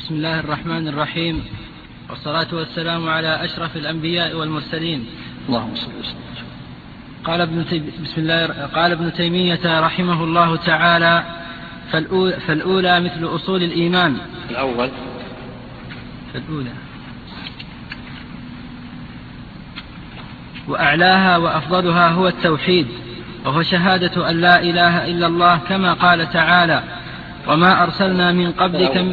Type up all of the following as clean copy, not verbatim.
بسم الله الرحمن الرحيم، والصلاة والسلام على أشرف الأنبياء والمرسلين. اللهم صل وسلم. قال ابن تيمية رحمه الله تعالى: فالأولى مثل أصول الإيمان. فالأولى وأعلاها وأفضلها هو التوحيد، وهو شهادة أن لا إله إلا الله، كما قال تعالى: وما أرسلنا من قبلك.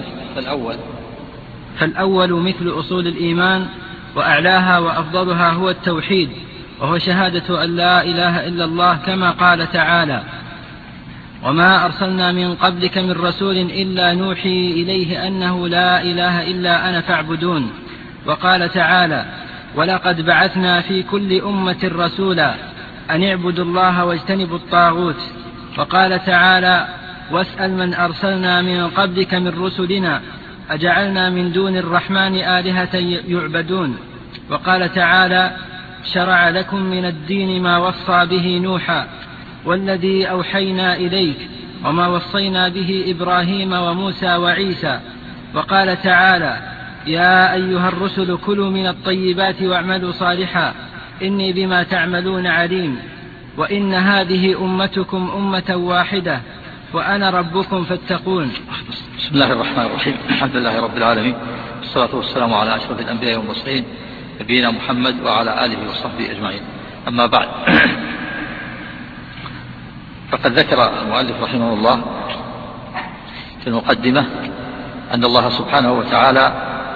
فالأول مثل أصول الإيمان، وأعلاها وأفضلها هو التوحيد، وهو شهادة أن لا إله إلا الله، كما قال تعالى: وما أرسلنا من قبلك من رسول إلا نوحي إليه أنه لا إله إلا أنا فاعبدون. وقال تعالى: ولقد بعثنا في كل أمة رسولا أن اعبدوا الله واجتنبوا الطاغوت. وقال تعالى: واسأل من أرسلنا من قبلك من رسلنا أجعلنا من دون الرحمن آلهة يعبدون. وقال تعالى: شرع لكم من الدين ما وصى به نوحا والذي أوحينا إليك وما وصينا به إبراهيم وموسى وعيسى. وقال تعالى: يا أيها الرسل كلوا من الطيبات واعملوا صالحا إني بما تعملون عليم. وإن هذه أمتكم أمة واحدة وأنا ربكم فاتقون. بسم الله الرحمن الرحيم. الحمد لله رب العالمين، والصلاة والسلام على أشرف الأنبياء والمرسلين نبينا محمد وعلى آله وصحبه أجمعين. أما بعد، فقد ذكر المؤلف رحمه الله في المقدمة أن الله سبحانه وتعالى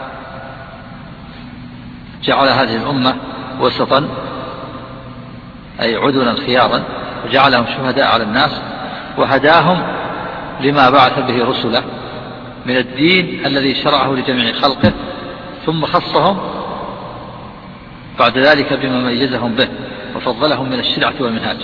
جعل هذه الأمة وسطا، أي عدلا خيارا، وجعلهم شهداء على الناس، وهداهم لما بعث به رسله من الدين الذي شرعه لجميع خلقه، ثم خصهم بعد ذلك بما ميزهم به وفضلهم من الشريعة والمنهاج.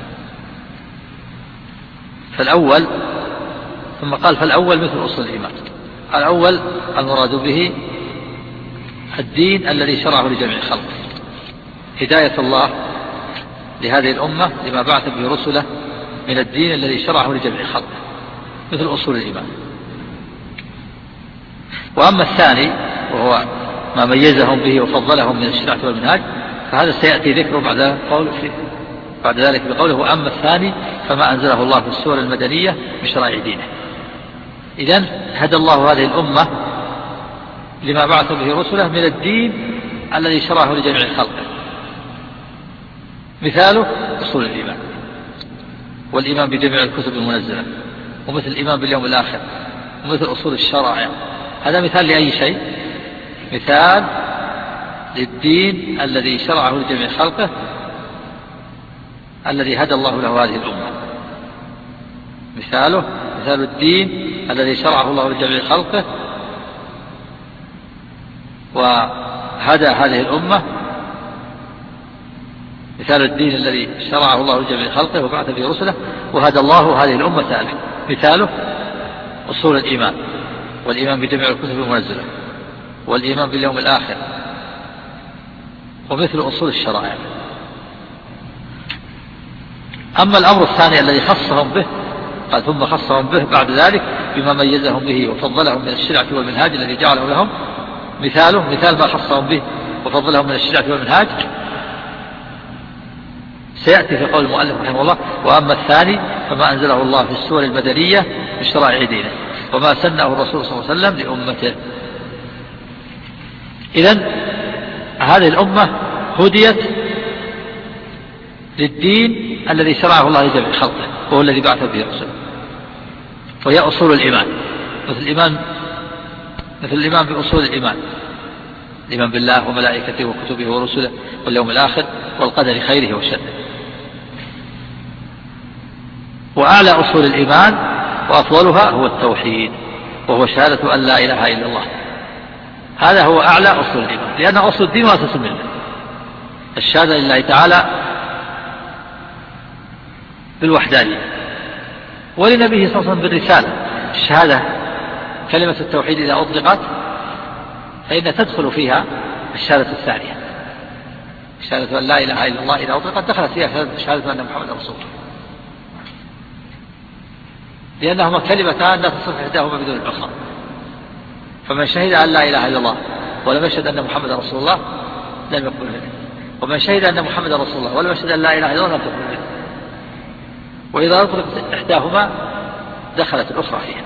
ثم قال: فالأول مثل أصول الإيمان. الأول المراد به الدين الذي شرعه لجميع خلقه، هداية الله لهذه الأمة لما بعث به رسله من الدين الذي شرعه لجميع خلقه، مثل أصول الإيمان. وأما الثاني وهو ما ميزهم به وفضلهم من الشريعة والمنهاج، فهذا سيأتي ذكره بعد ذلك بقوله: وأما الثاني فما أنزله الله في السور المدنية بشرائع دينه. إذن هدى الله هذه الأمة لما بعث به رسله من الدين الذي شرعه لجميع خلقه، مثاله أصول الإيمان والإيمان بجميع الكتب المنزلة، ومثل الإيمان باليوم الآخر، ومثل أصول الشرائع. هذا مثال لأي شيء؟ مثال للدين الذي شرعه لجميع خلقه، الذي هدى الله له هذه الأمة. مثال الدين الذي شرعه الله لجميع خلقه وهدى هذه الأمة. مثال الدين الذي شرعه الله لجميع خلقه وبعث به رسله وهدى الله هذه الأمة له. مثاله أصول الإيمان والإيمان بجميع الكتب المنزلة والإيمان باليوم الآخر، ومثل أصول الشرائع. أما الأمر الثاني الذي خصهم به، قال: ثم خصهم به بعد ذلك بما ميزهم به وفضلهم من الشريعة والمنهاج الذي جعله لهم. مثال ما خصهم به وفضلهم من الشريعة والمنهاج سيأتي في قول المؤلف رحمه الله: وأما الثاني فما أنزله الله في السور المدنية بشرائع دينه وما سنه الرسول صلى الله عليه وسلم لأمته. إذن هذه الأمة هديت للدين الذي شرعه الله لجميع خلقه، وهو الذي بعث به رسوله، وهي أصول الإيمان، مثل الإيمان بأصول الإيمان: الإيمان بالله وملائكته وكتبه ورسله واليوم الآخر والقدر خيره وشره. وأعلى أصول الإيمان وأفضلها هو التوحيد، وهو شهادة أن لا إله إلا الله. هذا هو أعلى أصول الإيمان، لأن أصول الدين وأساس منه الشهادة لله تعالى بالوحدانية، ولنبيه صلى الله عليه وسلم بالرسالة. الشهادة كلمة التوحيد إذا أطلقت فإن تدخل فيها الشهادة الثانية، شهادة أن لا إله إلا الله إذا أطلقت دخلت فيها شهادة أن محمد رسول الله، لأنهما كلمتان لا تصح إحداهما بدون الأخرى. فمن شهد أن لا إله إلا الله ولم يشهد أن محمد رسول الله لم يقبل منه، ومن شهد أن محمد رسول الله ولم يشهد أن لا إله إلا الله لم تقبل منه. وإذا أطلقت إحداهما دخلت الأخرى فيها.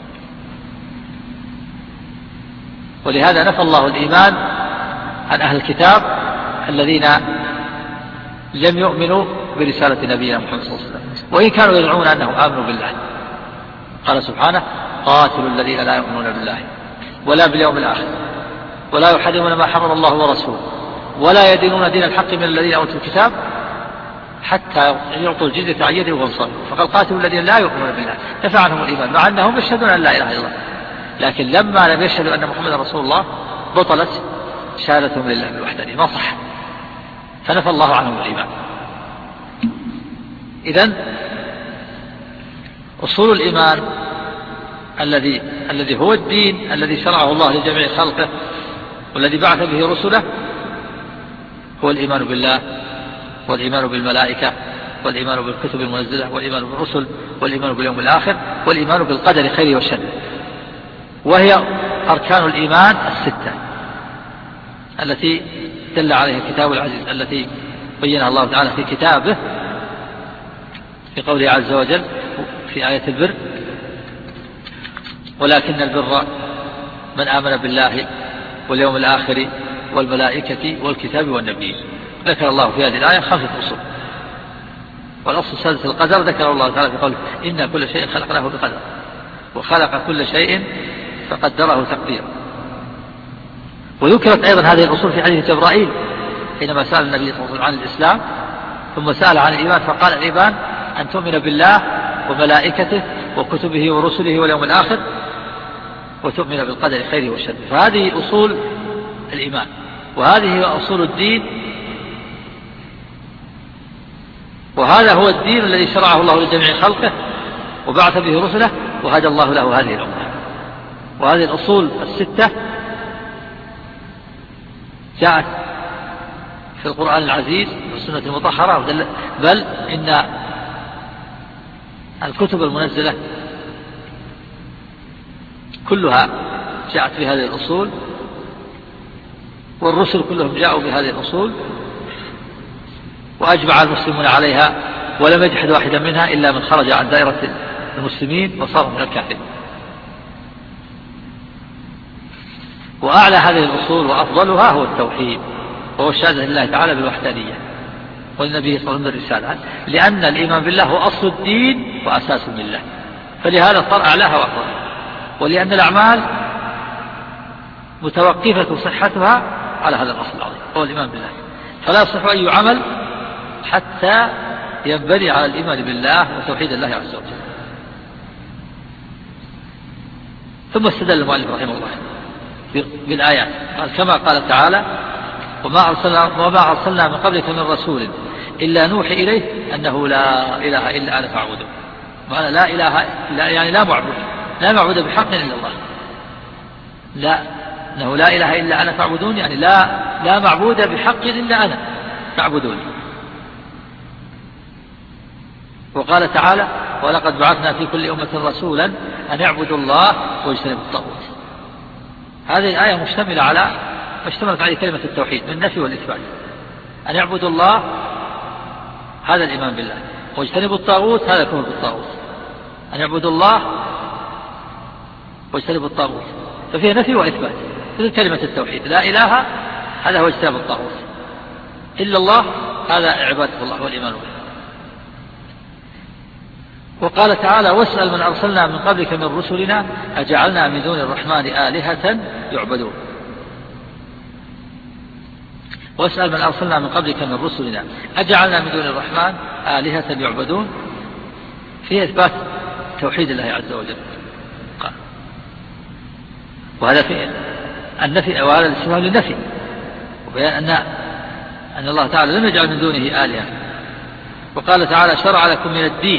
ولهذا نفى الله الإيمان عن أهل الكتاب الذين لم يؤمنوا برسالة نبينا محمد صلى الله عليه وسلم، وإن كانوا يدعون أنهم آمنوا بالله. قال سبحانه: قاتلوا الذين لا يؤمنون بالله ولا باليوم الآخر ولا يحرمون ما حرم الله ورسوله ولا يدينون دين الحق من الذين أوتوا الكتاب حتى يعطوا الجزية عن يد وهم صاغرون. فقال: قاتلوا الذين لا يؤمنون بالله، نفى عنهم الإيمان مع أنهم يشهدون أن لا إله إلا الله، لكن لما لم يشهدوا أن محمد رسول الله بطلت شهادتهم لله بالوحدانية، ما صح، فنفى الله عنهم الإيمان. إذن أصول الإيمان الذي هو الدين الذي شرعه الله لجميع خلقه والذي بعث به رسله هو الإيمان بالله والإيمان بالملائكة والإيمان بالكتب المنزلة والإيمان بالرسل والإيمان باليوم الآخر والإيمان بالقدر خيره وشره، وهي أركان الإيمان الستة التي دل عليها الكتاب العزيز، التي بينها الله تعالى في كتابه في قوله عز وجل في آية البر: ولكن البر من آمن بالله واليوم الآخر والملائكة والكتاب والنبيين. ذكر الله في هذه الآية 5 أصول، والأصل السادس القدر ذكر الله تعالى في قوله: إن كل شيء خلقناه بقدر وخلق كل شيء فقدره تقديرا. وذكرت أيضا هذه الأصول في حديث جبرائيل حينما سأل النبي صلى الله عليه وسلم عن الإسلام ثم سأل عن الإيمان فقال: الإيمان أن تؤمن بالله وملائكته وكتبه ورسله واليوم الآخر وتؤمن بالقدر خيره وشره. فهذه أصول الإيمان، وهذه هي أصول الدين، وهذا هو الدين الذي شرعه الله لجميع خلقه وبعث به رسله وهدى الله له هذه الأمة. وهذه الأصول الستة جاءت في القرآن العزيز والسنة المطهرة، بل إن الكتب المنزلة كلها جاءت بهذه الأصول، والرسل كلهم جاءوا بهذه الأصول، وأجمع المسلمون عليها ولم يجحد واحدا منها إلا من خرج عن دائرة المسلمين وصار من الكافرين. وأعلى هذه الأصول وأفضلها هو التوحيد، وهو الشهادة لله تعالى بالوحدانية والنبي صلى الله عليه وسلم بالرسالة، لأن الإيمان بالله هو أصل الدين وأساس الملة، فلهذا صار أعلاها وأفضلها. ولأن الأعمال متوقفة صحتها على هذا الأصل العظيم هو الإيمان بالله، فلا يصح أي عمل حتى ينبني على الإيمان بالله وتوحيد الله عز وجل. ثم استدل المؤلف رحمه الله بالآيات، قال: كما قال تعالى: وما أرسلنا من قبلك من رسول إلا نوحي إليه أنه لا إله إلا أنا فاعبدون. معنى لا إله إلا يعني لا معبود بحق إلا الله، لا أنه لا إله إلا أنا فاعبدون، يعني لا معبود بحق إلا أنا فاعبدوني. وقال تعالى: ولقد بعثنا في كل أمة رسولا أن يعبدوا الله واجتنبوا الطاغوت. هذه الآية مشتملة على ما اشتملت عليه كلمة التوحيد من النفي والإثبات. أن يعبدوا الله هذا الإيمان بالله، واجتنبوا الطاغوت هذا الكفر بالطاغوت. أن يعبدوا الله واجتنبوا الطاغوت، ففيها نفي وإثبات مثل كلمة التوحيد. لا إله هذا هو اجتناب الطاغوت، إلا الله هذا عبادة الله والإيمان به. وقال تعالى: واسأل من أرسلنا من قبلك من رسلنا أجعلنا من دون الرحمن آلهة يعبدون. واسأل من أرسلنا من قبلك من رسلنا أجعلنا من دون الرحمن آلهة يعبدون، فيه إثبات توحيد الله عز وجل، وهذا في النفي، وهذا الاستفهام للنفي، وبيان أن الله تعالى لم يجعل من دونه آلهة. وقال تعالى: شرع لكم من الدين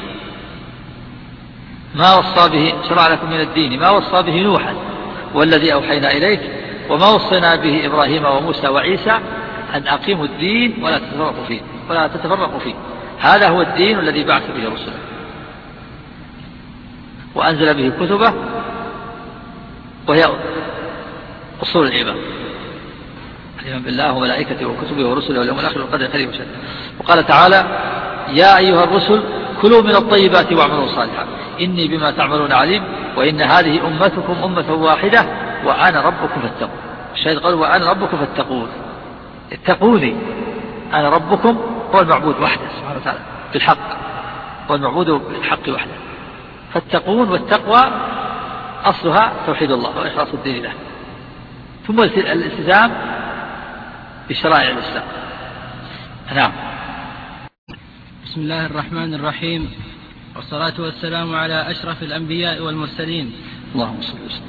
ما وصى به، شرع لكم من الدين ما وصى به نوحا والذي أوحينا إليك وما وصينا به إبراهيم وموسى وعيسى أن أقيموا الدين ولا تتفرقوا فيه. هذا هو الدين الذي بعث به رسله وأنزل به كتبه وهي أصول الإيمان: الإيمان بالله وملائكته وكتبه ورسله واليوم الآخر والقدر خيره وشره. وقال تعالى: يا أيها الرسل كلوا من الطيبات واعملوا صالحا إني بما تعملون عليم وإن هذه أمتكم أمة واحدة وأنا ربكم فاتقون. الشاهد قال: وأنا ربكم فاتقون، اتقوني، أنا ربكم هو المعبود وحده سبحانه وتعالى بالحق، هو المعبود بالحق وحده، فاتقون. والتقوى أصلها توحيد الله وإخلاص الدين له، ثم الالتزام بشرائع الإسلام. نعم. بسم الله الرحمن الرحيم، والصلاة والسلام على أشرف الأنبياء والمرسلين. اللهم صل وسلم.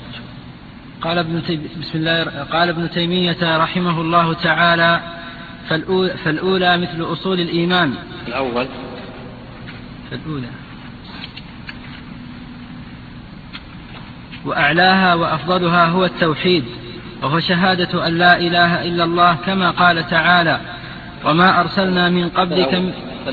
قال ابن تيمية رحمه الله تعالى: فالأولى مثل أصول الإيمان. فالأولى وأعلاها وأفضلها هو التوحيد، وهو شهادة أن لا إله إلا الله، كما قال تعالى: وما أرسلنا من قبلك.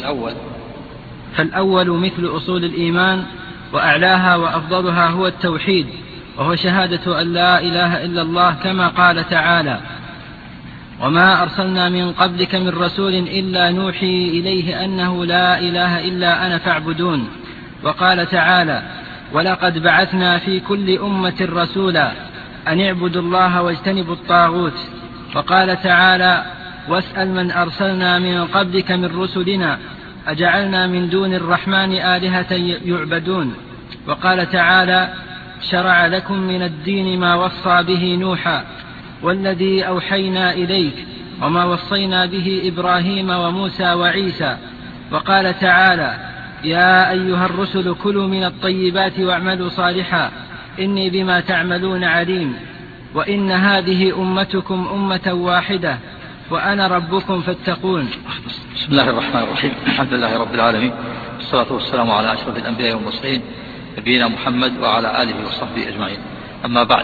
فالأول مثل أصول الإيمان، وأعلاها وأفضلها هو التوحيد، وهو شهادة أن لا إله إلا الله، كما قال تعالى: وما أرسلنا من قبلك من رسول إلا نوحي إليه أنه لا إله إلا أنا فاعبدون. وقال تعالى: ولقد بعثنا في كل أمة رسولا أن اعبدوا الله واجتنبوا الطاغوت. وقال تعالى: واسأل من أرسلنا من قبلك من رسلنا أجعلنا من دون الرحمن آلهة يعبدون. وقال تعالى: شرع لكم من الدين ما وصى به نوحا والذي أوحينا إليك وما وصينا به إبراهيم وموسى وعيسى. وقال تعالى: يا أيها الرسل كلوا من الطيبات واعملوا صالحا إني بما تعملون عليم وإن هذه أمتكم أمة واحدة وأنا ربكم فاتقون. بسم الله الرحمن الرحيم. الحمد لله رب العالمين، والصلاة والسلام على أشرف الأنبياء والمرسلين نبينا محمد وعلى آله وصحبه أجمعين. أما بعد،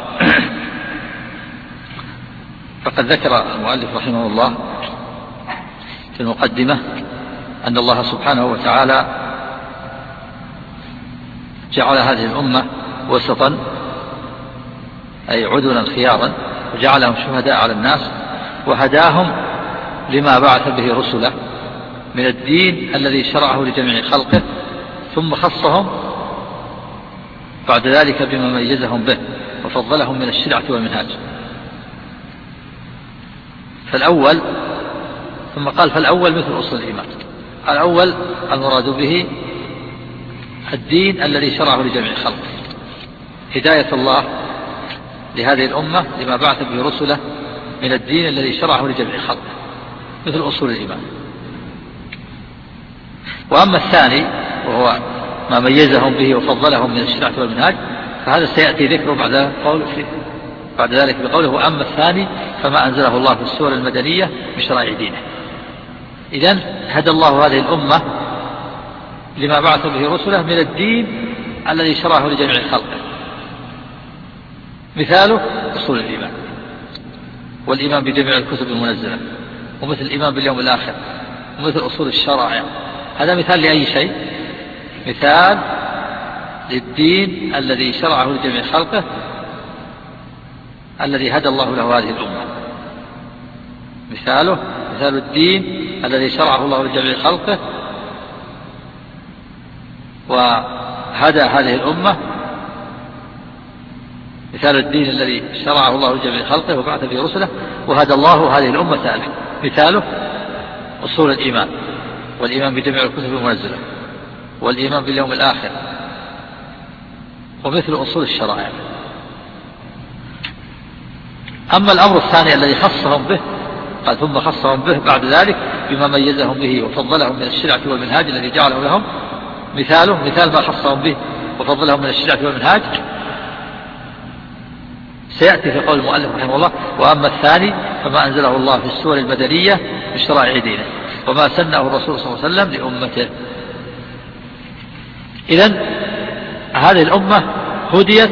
فقد ذكر المؤلف رحمه الله في المقدمة أن الله سبحانه وتعالى جعل هذه الأمة وسطا، أي عدلا خيارا، وجعلهم شهداء على الناس، وهداهم لما بعث به رسله من الدين الذي شرعه لجميع خلقه، ثم خصهم بعد ذلك بما ميزهم به وفضلهم من الشريعة والمنهاج. فالأول، ثم قال: فالأول مثل أصول الإيمان. الأول المراد به الدين الذي شرعه لجميع خلقه، هداية الله لهذه الأمة لما بعث به رسله من الدين الذي شرعه لجميع خلقه، مثل أصول الإيمان. وأما الثاني وهو ما ميزهم به وفضلهم من الشريعة والمنهاج، فهذا سيأتي ذكره بعد ذلك بقوله: وأما الثاني فما أنزله الله في السور المدنية بشرائع دينه. إذن هدى الله هذه الأمة لما بعث به رسله من الدين الذي شرعه لجميع خلقه، مثاله أصول الإيمان والإيمان بجميع الكتب المنزلة، ومثل الإيمان باليوم الآخر، ومثل أصول الشرائع. هذا مثال لأي شيء؟ مثال للدين الذي شرعه لجميع خلقه، الذي هدى الله له هذه الأمة. مثال الدين الذي شرعه الله لجميع خلقه وهدى هذه الأمة. مثال الدين الذي شرعه الله لجميع خلقه وبعث به رسله وهدى الله هذه الأمة له. مثاله أصول الإيمان والإيمان بجميع الكتب المنزلة والإيمان باليوم الآخر، ومثل أصول الشرائع. أما الأمر الثاني الذي خصهم به، قال: ثم خصهم به بعد ذلك بما ميزهم به وفضلهم من الشريعة والمنهاج الذي جعله لهم. مثال ما خصهم به وفضلهم من الشريعة والمنهاج سيأتي في قول المؤلف رحمه الله: وأما الثاني فما أنزله الله في السور المدنية بشرائع دينه وما سنه الرسول صلى الله عليه وسلم لأمته. إذن هذه الأمة هديت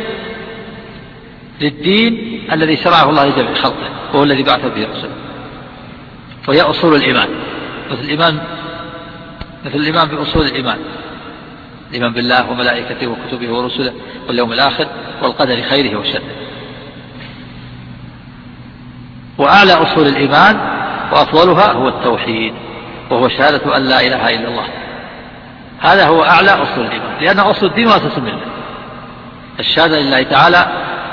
للدين الذي شرعه الله لجميع خلقه، وهو الذي بعث به رسوله، وهي أصول الإيمان، مثل الإيمان بأصول الإيمان: الإيمان بالله وملائكته وكتبه ورسله واليوم الآخر، والقدر خيره وشره. وأعلى أصول الإيمان وأفضلها هو التوحيد، وهو شهادة أن لا إله إلا الله. هذا هو أعلى أصول الإيمان، لأن أصل الدين وأساس الملة الشهادة لله تعالى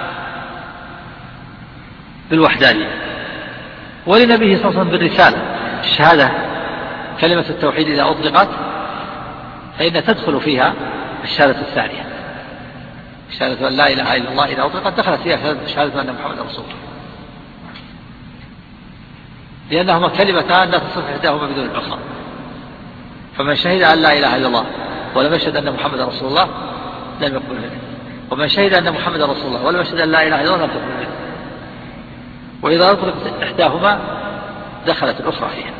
بالوحدانية، ولنبيه صلى الله عليه وسلم بالرسالة. الشهادة كلمة التوحيد إذا أطلقت فإن تدخل فيها الشهادة الثانية، شهادة أن لا إله إلا الله إذا أطلقت دخلت فيها شهادة أن محمد رسول الله، لأنهما كلمتان لا تصح إحداهما بدون الأخرى. فمن شهد أن لا إله إلا الله ولم يشهد أن محمد رسول الله لم يقبل منه، ومن شهد أن محمد رسول الله ولم يشهد أن لا إله إلا الله لم تقبل منه. وإذا أطلقت إحداهما دخلت الأخرى فيها.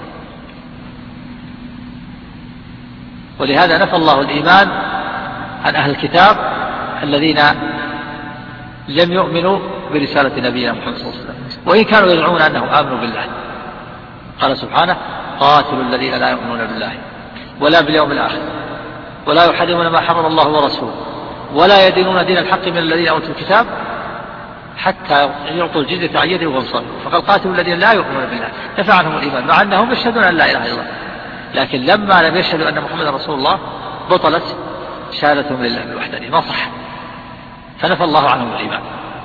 ولهذا نفى الله الإيمان عن أهل الكتاب الذين لم يؤمنوا برسالة نبينا محمد صلى الله عليه وسلم، وإن كانوا يدعون أنهم آمنوا بالله. قال سبحانه: قاتلوا الذين لا يؤمنون بالله ولا باليوم الآخر ولا يحرمون ما حرم الله ورسوله ولا يدينون دين الحق من الذين أوتوا الكتاب حتى يعطوا الجزية عن يد وهم صاغرون. فقال: قاتلوا الذين لا يؤمنون بالله، نفى عنهم الإيمان مع أنهم يشهدون أن لا إله إلا الله، لكن لما لم يشهدوا أن محمد رسول الله بطلت شهادتهم لله بالوحدانية، ما صح، فنفى الله عنهم الإيمان.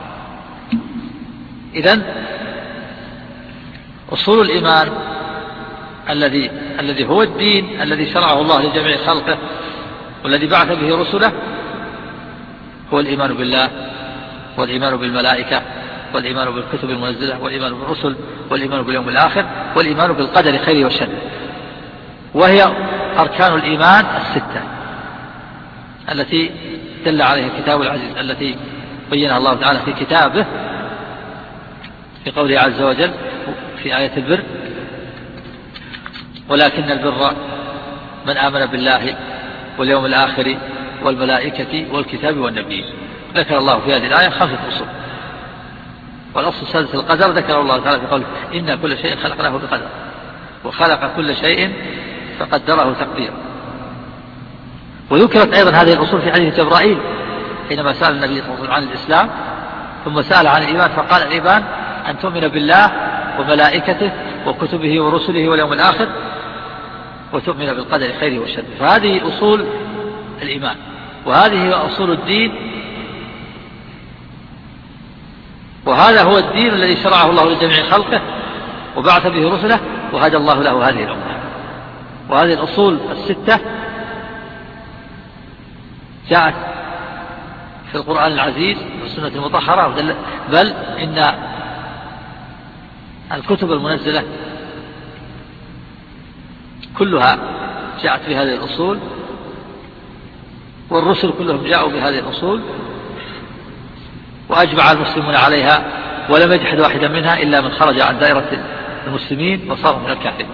إذن أصول الإيمان الذي هو الدين الذي شرعه الله لجميع خلقه والذي بعث به رسله هو الإيمان بالله، والإيمان بالملائكة، والإيمان بالكتب المنزلة، والإيمان بالرسل، والإيمان باليوم الآخر، والإيمان بالقدر خيره وشره. وهي أركان الإيمان الستة التي دل عليها الكتاب العزيز، التي بينها الله تعالى في كتابه في قوله عز وجل في آية البر: ولكن البر من آمن بالله واليوم الآخر والملائكة والكتاب والنبيين. ذكر الله في هذه الآية 5 أصول، والأصل السادس القدر ذكر الله تعالى في قوله: إن كل شيء خلقناه بقدر وخلق كل شيء فقدره تقديرا. وذكرت أيضا هذه الأصول في حديث جبرائيل حينما سأل النبي صلى الله عليه وسلم عن الإسلام ثم سأل عن الإيمان فقال: الإيمان أن تؤمن بالله وملائكته وكتبه ورسله واليوم الآخر وتؤمن بالقدر خيره وشره. فهذه أصول الإيمان، وهذه أصول الدين، وهذا هو الدين الذي شرعه الله لجميع خلقه وبعث به رسله وهدى الله له هذه الأمة. وهذه الأصول الستة جاءت في القرآن العزيز والسنة المطهرة، بل إن الكتب المنزلة كلها جاءت بهذه الأصول، والرسل كلهم جاءوا بهذه الأصول، وأجمع المسلمون عليها ولم يجحد واحدا منها إلا من خرج عن دائرة المسلمين وصار من الكافرين.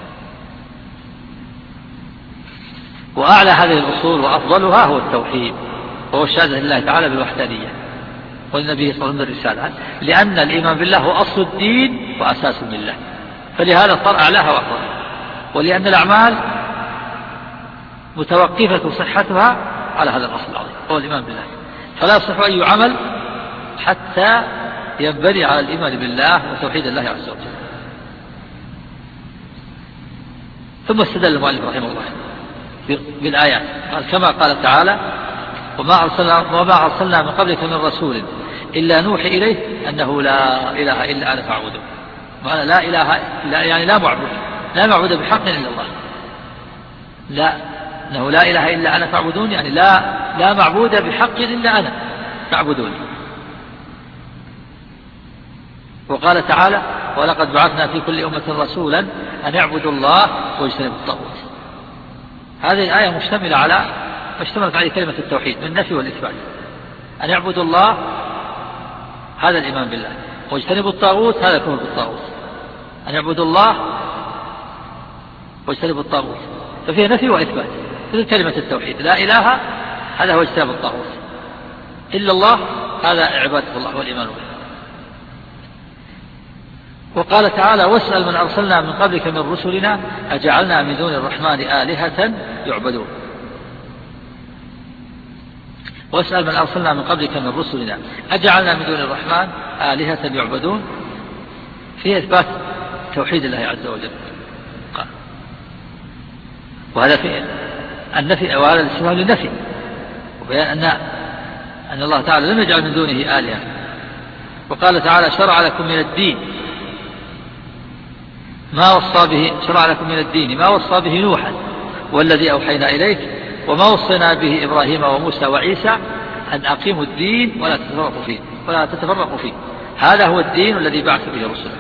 وأعلى هذه الأصول وأفضلها هو التوحيد، وهو الشهادة لله تعالى بالوحدانية والنبي صلى الله عليه وسلم بالرسالة، لأن الإيمان بالله هو أصل الدين وأساس الملة، فلهذا صار أعلاها وأفضلها. ولأن الأعمال متوقفة صحتها على هذا الأصل العظيم هو الإيمان بالله، فلا يصح أي عمل حتى ينبني على الإيمان بالله وتوحيد الله عز وجل. ثم استدل المؤلف رحمه الله بالآيات، قال: كما قال تعالى: وما أرسلنا من قبلك من رسول إلا نوحي إليه أنه لا إله إلا أنا فاعبدون. معنى لا إله إلا يعني لا معبود بحق إلا الله، لا أنه لا إله إلا أنا فاعبدون، يعني لا معبود بحق إلا أنا فاعبدوني. وقال تعالى: ولقد بعثنا في كل أمة رسولا أن يعبدوا الله واجتنبوا الطاغوت. هذه الآية مشتملة على ما اشتملت عليه كلمة التوحيد من النفي والإثبات. أن يعبدوا الله هذا الإيمان بالله، واجتنبوا الطاغوت هذا الكفر بالطاغوت. أن يعبدوا الله واجتنبوا الطاغوت، ففيها نفي وإثبات مثل كلمة التوحيد. لا إله هذا هو اجتناب الطاغوت، إلا الله هذا عبادة الله والإيمان به. وقال تعالى: واسأل من أرسلنا من قبلك من رسلنا أجعلنا من دون الرحمن آلهة يعبدون. واسأل من أرسلنا من قبلك من رسلنا أجعلنا من دون الرحمن آلهة يعبدون، في إثبات توحيد الله عز وجل. وهذا في النفي، وهذا الاستفهام للنفي، وبيان أن الله تعالى لم يجعل من دونه آلهة. وقال تعالى شرع لكم من الدين ما وصى به، شرع لكم من الدين ما وصى به نوحا والذي أوحينا إليك وما وصينا به إبراهيم وموسى وعيسى أن أقيموا الدين ولا تتفرقوا فيه. هذا هو الدين الذي بعث به رسله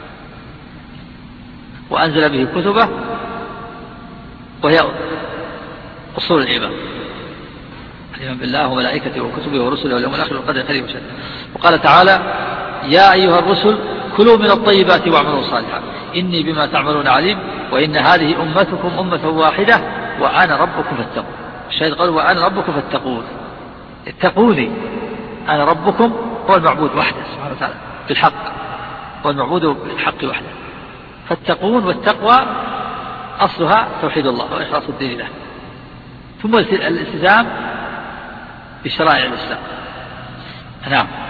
وأنزل به كتبه، وهي أصول العباد، الإيمان بالله وملائكته وكتبه ورسله واليوم الآخر والقدر خيره وشره. وقال تعالى يا أيها الرسل كلوا من الطيبات واعملوا صالحا إني بما تعملون عليم وإن هذه أمتكم أمة واحدة وأنا ربكم فاتقون. الشاهد قال وأنا ربكم فاتقون، اتقوني، أنا ربكم هو المعبود وحده سبحانه وتعالى بالحق، هو المعبود بالحق وحده، فاتقون. والتقوى أصلها توحيد الله وإخلاص الدين له، ثم الالتزام بشرائع الإسلام. نعم.